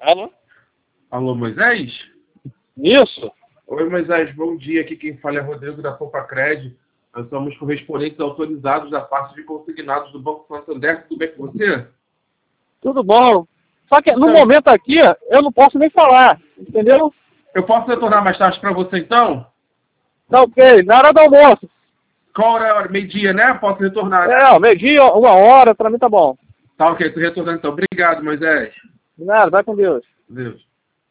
Alô? Alô, Moisés? Isso? Oi, Moisés, bom dia. Aqui quem fala é Rodrigo da Poupa-Cred. Nós somos correspondentes autorizados da parte de consignados do Banco Santander. Tudo bem com você? Tudo bom. Só que no Então, momento aqui, eu não posso nem falar, entendeu? eu posso retornar mais tarde para você, então? Tá ok, na hora do almoço. Qual hora? Meio-dia, né? Posso retornar, né? Meio-dia, 1 hora, pra mim tá bom. Tá ok, tô retornando então. Obrigado, Moisés. De nada, vai com Deus. Deus.